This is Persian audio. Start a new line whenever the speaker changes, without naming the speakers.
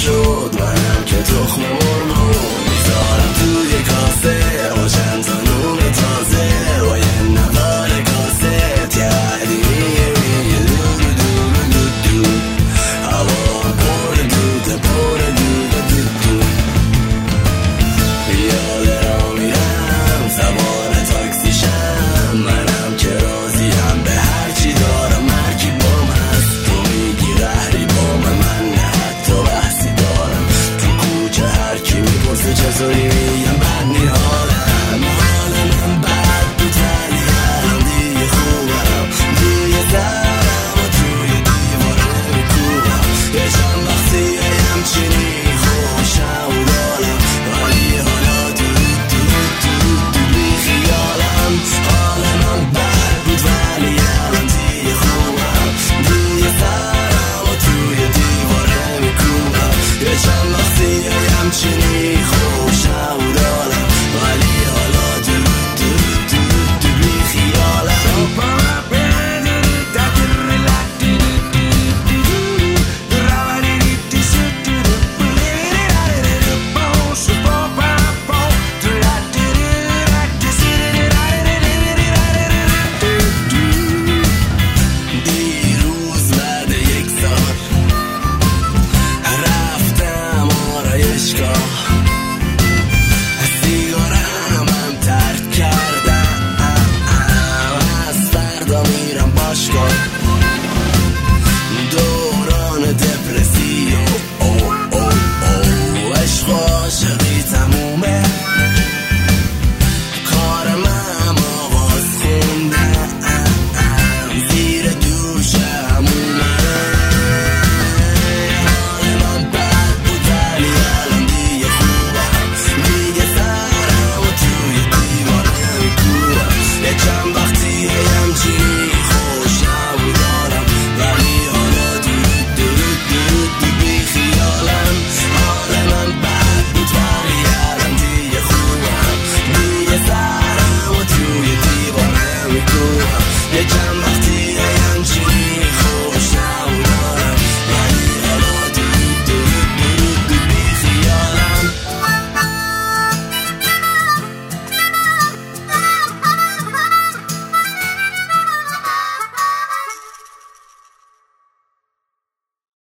شد منم که تخم مرغو میذارم توی کاسه با چند تا نون تازه با یه نوار کاست یه قدیمی میگه دود دود دود دود هوا پر دوده پر دوده دود دود یاد را میرم سوار تاکسیشم منم که راضیم به هرچی دارم مرکی بام هست تو میگی قهری بام من نه حتی بحثی دارم تو کوچه هرکی میپرسه چطوری میگم بد نی حالم من بد بود ولی الان دیگه خوبم دیگه سرم و توی دیواره میکوبم یه چند وقتی همچینی خوشم و دارم ولی حالا دود دود دود دود بی خیالم حال من بد بود ولی الان دیگه خوبم دیگه سرم و توی دیواره میکوبم یه چند وقتی همچینی